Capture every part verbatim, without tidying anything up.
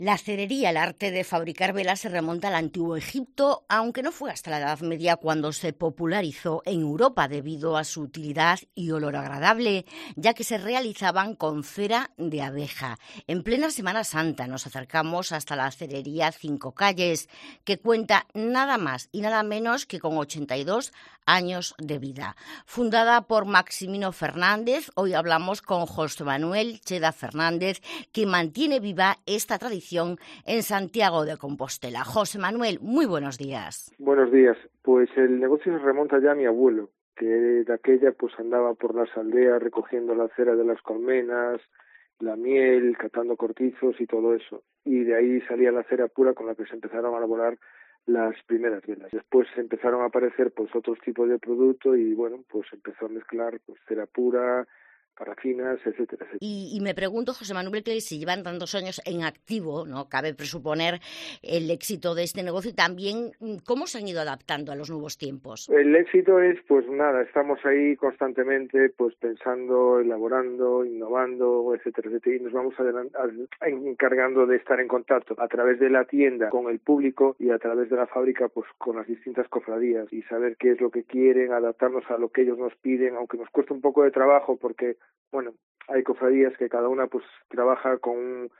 La cerería, el arte de fabricar velas, se remonta al Antiguo Egipto, aunque no fue hasta la Edad Media cuando se popularizó en Europa debido a su utilidad y olor agradable, ya que se realizaban con cera de abeja. En plena Semana Santa nos acercamos hasta la cerería Cinco Calles, que cuenta nada más y nada menos que con ochenta y dos años de vida. Fundada por Maximino Fernández, hoy hablamos con José Manuel Cheda Fernández, que mantiene viva esta tradición en Santiago de Compostela. José Manuel, muy buenos días. Buenos días. Pues el negocio se remonta ya a mi abuelo, que de aquella pues andaba por las aldeas recogiendo la cera de las colmenas, la miel, catando cortizos y todo eso. Y de ahí salía la cera pura con la que se empezaron a elaborar las primeras velas. Después empezaron a aparecer pues otros tipos de producto y bueno, pues empezó a mezclar pues cera pura, parafinas, etcétera, etcétera. Y, y me pregunto, José Manuel, que si llevan tantos años en activo, ¿no? Cabe presuponer el éxito de este negocio y también cómo se han ido adaptando a los nuevos tiempos. El éxito es, pues nada, estamos ahí constantemente pues pensando, elaborando, innovando, etcétera, etcétera, y nos vamos adelant- a, encargando de estar en contacto a través de la tienda con el público y a través de la fábrica pues con las distintas cofradías y saber qué es lo que quieren, adaptarnos a lo que ellos nos piden, aunque nos cuesta un poco de trabajo porque, bueno, hay cofradías que cada una pues trabaja con un,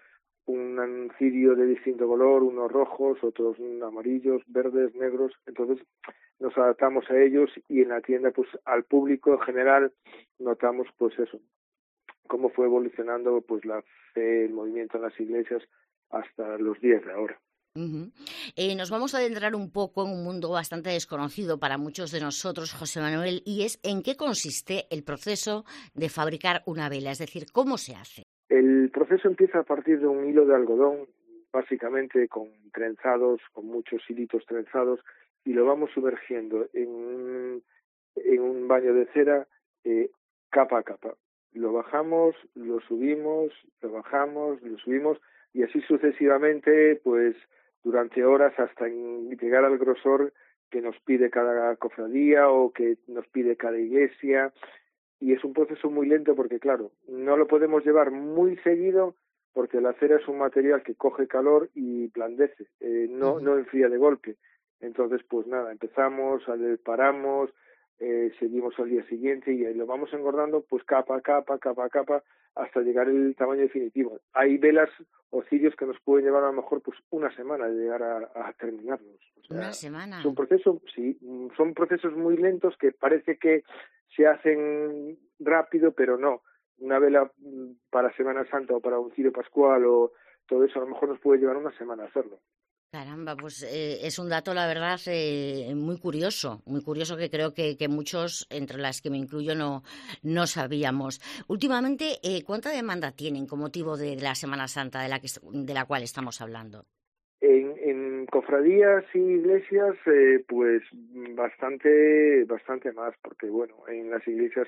un cirio de distinto color, unos rojos, otros amarillos, verdes, negros, entonces nos adaptamos a ellos y en la tienda pues al público en general notamos pues eso, cómo fue evolucionando pues la fe, el movimiento en las iglesias hasta los días de ahora. Uh-huh. Eh, nos vamos a adentrar un poco en un mundo bastante desconocido para muchos de nosotros, José Manuel, y es en qué consiste el proceso de fabricar una vela, es decir, ¿cómo se hace? El proceso empieza a partir de un hilo de algodón, básicamente con trenzados, con muchos hilitos trenzados, y lo vamos sumergiendo en un, en un baño de cera eh, capa a capa. Lo bajamos, lo subimos, lo bajamos, lo subimos, y así sucesivamente, pues durante horas hasta llegar al grosor que nos pide cada cofradía o que nos pide cada iglesia. Y es un proceso muy lento porque, claro, no lo podemos llevar muy seguido porque la cera es un material que coge calor y blandece, eh, no, Uh-huh. no enfría de golpe. Entonces, pues nada, empezamos, paramos, eh, seguimos al día siguiente y lo vamos engordando pues capa a capa, capa a capa, hasta llegar al tamaño definitivo. Hay velas o cirios que nos pueden llevar a lo mejor pues una semana de llegar a, a terminarlos. O sea, Una semana. es un proceso, sí, son procesos muy lentos que parece que se hacen rápido, pero no. Una vela para Semana Santa o para un cirio pascual o todo eso a lo mejor nos puede llevar una semana hacerlo. Caramba, pues eh, es un dato, la verdad, eh, muy curioso, muy curioso que creo que, que muchos, entre las que me incluyo, no, no sabíamos. Últimamente, eh, ¿cuánta demanda tienen con motivo de la Semana Santa de la, que, de la cual estamos hablando? En, en cofradías y iglesias, eh, pues bastante, bastante más, porque bueno, en las iglesias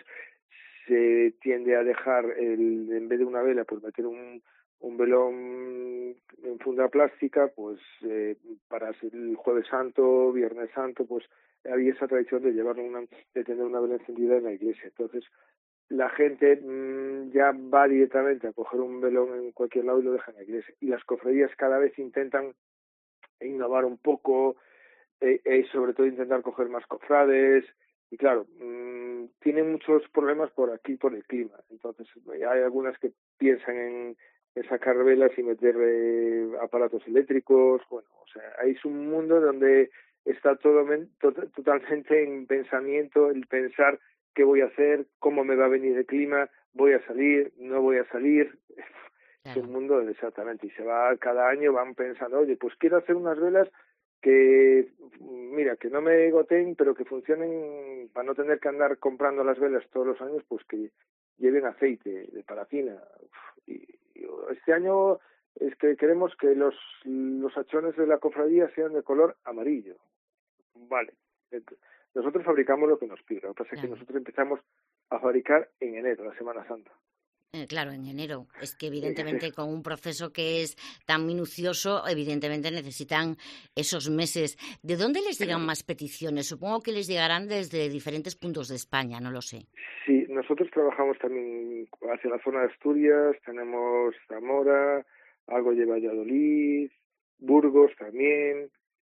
se tiende a dejar, el, en vez de una vela, pues meter un, un velón en funda plástica, pues eh, para el Jueves Santo, Viernes Santo, pues había esa tradición de llevar una, de tener una vela encendida en la iglesia. Entonces, la gente mmm, ya va directamente a coger un velón en cualquier lado y lo deja en la iglesia. Y las cofradías cada vez intentan innovar un poco, eh, eh, sobre todo intentar coger más cofrades. Y claro, mmm, tienen muchos problemas por aquí, por el clima. Entonces, hay algunas que piensan en, en sacar velas y meter eh, aparatos eléctricos. Bueno, o sea, es un mundo donde está todo to totalmente en pensamiento, el pensar qué voy a hacer, cómo me va a venir el clima, voy a salir, no voy a salir. Claro. Es un mundo exactamente. Y se va, cada año van pensando, oye, pues quiero hacer unas velas que, mira, que no me goteen, pero que funcionen para no tener que andar comprando las velas todos los años, pues que lleven aceite de parafina. Y, y este año es que queremos que los, los hachones de la cofradía sean de color amarillo. Vale. Nosotros fabricamos lo que nos pide. Lo que pasa claro. es que nosotros empezamos a fabricar en enero, la Semana Santa. Eh, claro, en enero. Es que evidentemente con un proceso que es tan minucioso, evidentemente necesitan esos meses. ¿De dónde les llegan más peticiones? Supongo que les llegarán desde diferentes puntos de España, no lo sé. Sí, nosotros trabajamos también hacia la zona de Asturias, tenemos Zamora, algo de Valladolid, Burgos también,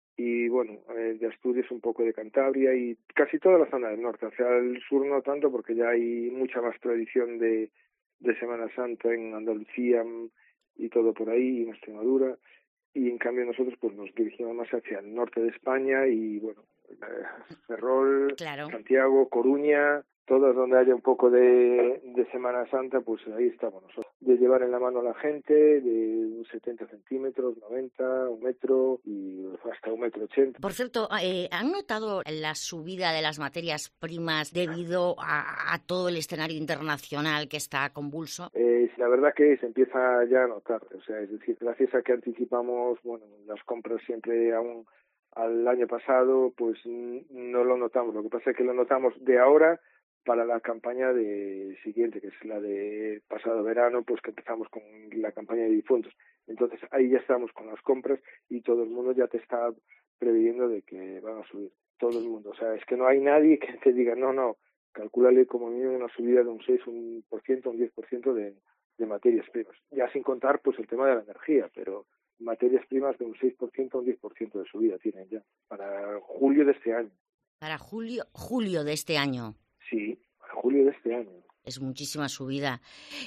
y bueno, eh, de Asturias un poco de Cantabria y casi toda la zona del norte. Hacia el sur no tanto porque ya hay mucha más tradición de, de Semana Santa en Andalucía y todo por ahí, en Extremadura, y en cambio nosotros pues nos dirigimos más hacia el norte de España y bueno, eh, Ferrol, Claro. Santiago, Coruña, todas donde haya un poco de, de Semana Santa, pues ahí estamos nosotros. De llevar en la mano a la gente, de setenta centímetros, noventa, un metro y hasta un metro ochenta. Por cierto, eh, ¿han notado la subida de las materias primas debido a, a todo el escenario internacional que está convulso? Eh, la verdad que se empieza ya a notar, o sea, es decir, gracias a que anticipamos, bueno, las compras siempre aún al año pasado, pues no lo notamos. Lo que pasa es que lo notamos de ahora para la campaña de siguiente, que es la de pasado verano, pues que empezamos con la campaña de difuntos. Entonces ahí ya estamos con las compras y todo el mundo ya te está previendo de que van a subir. Todo el mundo. O sea, es que no hay nadie que te diga, no, no, calcúlale como mínimo una subida de un seis por ciento, un diez por ciento de, de materias primas. Ya sin contar pues el tema de la energía, pero materias primas de un seis por ciento a un diez por ciento de subida tienen ya para julio de este año. Para julio, julio de este año. Sí, para julio de este año. Es muchísima subida.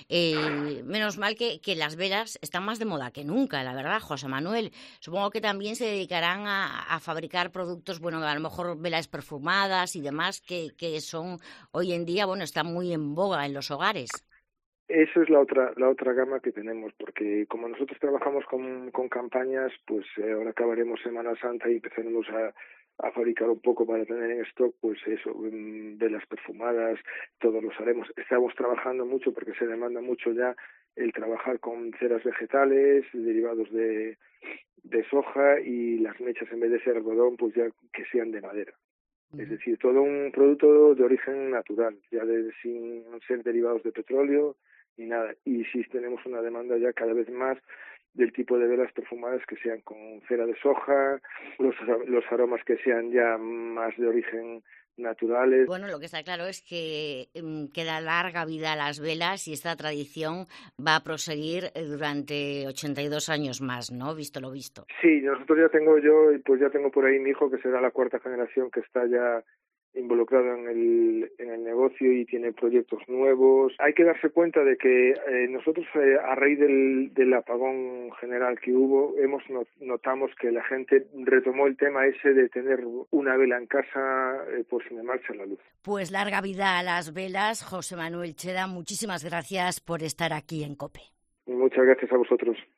Eh, menos mal que, que las velas están más de moda que nunca, la verdad, José Manuel. Supongo que también se dedicarán a, a fabricar productos, bueno, a lo mejor velas perfumadas y demás, que, que son hoy en día, bueno, están muy en boga en los hogares. Eso es la otra la otra gama que tenemos, porque como nosotros trabajamos con, con campañas, pues eh, ahora acabaremos Semana Santa y empezaremos a a fabricar un poco para tener en stock, pues eso, velas perfumadas, todos los haremos. Estamos trabajando mucho porque se demanda mucho ya el trabajar con ceras vegetales, derivados de, de soja y las mechas en vez de ser algodón, pues ya que sean de madera. Uh-huh. Es decir, todo un producto de origen natural, ya de, sin ser derivados de petróleo ni nada. Y sí tenemos una demanda ya cada vez más del tipo de velas perfumadas que sean con cera de soja, los, los aromas que sean ya más de origen naturales. Bueno, lo que está claro es que um, queda larga vida a las velas y esta tradición va a proseguir durante ochenta y dos años más, ¿no? Visto lo visto. Sí, nosotros ya tengo yo, pues ya tengo por ahí mi hijo que será la cuarta generación que está ya involucrado en el en el negocio y tiene proyectos nuevos. Hay que darse cuenta de que eh, nosotros eh, a raíz del, del apagón general que hubo, hemos not, notamos que la gente retomó el tema ese de tener una vela en casa eh, por si me marcha la luz. Pues larga vida a las velas, José Manuel Cheda, muchísimas gracias por estar aquí en COPE. Y muchas gracias a vosotros.